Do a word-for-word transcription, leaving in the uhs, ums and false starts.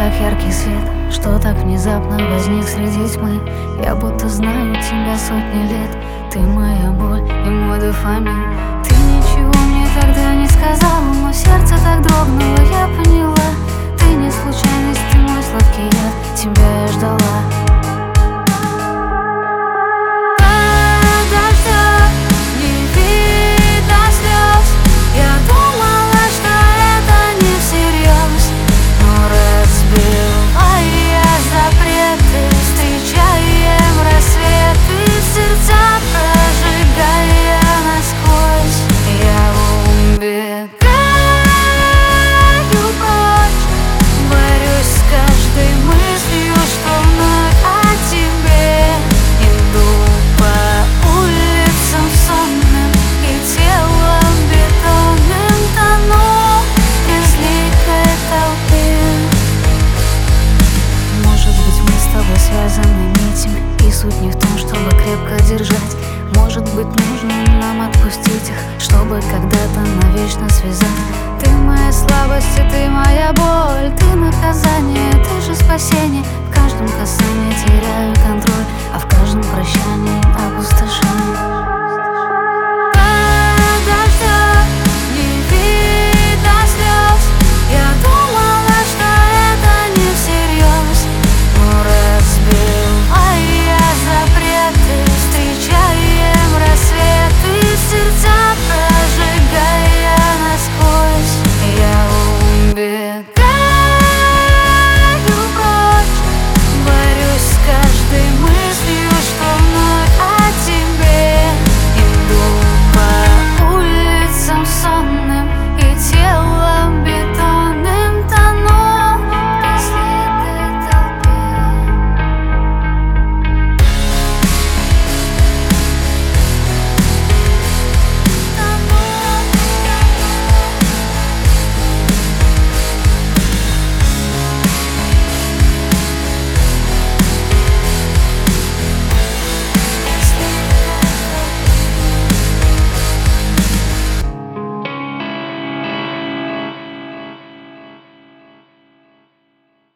как яркий свет, что так внезапно возник среди тьмы. Я будто знаю тебя сотни лет. Ты моя боль и мой дофамин. Ты ничего мне тогда не сказала, но сердце так дрогнуло, я поняла. Ты не случайность, ты мой сладкий яд, тебя я ждала. Связаны нитями, и суть не в том, чтобы крепко держать. Может быть, нужно нам отпустить их, чтобы когда-то навечно связать. Ты моя слабость, и ты моя боль. Ты наказание, ты же спасение. В каждом касании теряю контроль, а в каждом прощании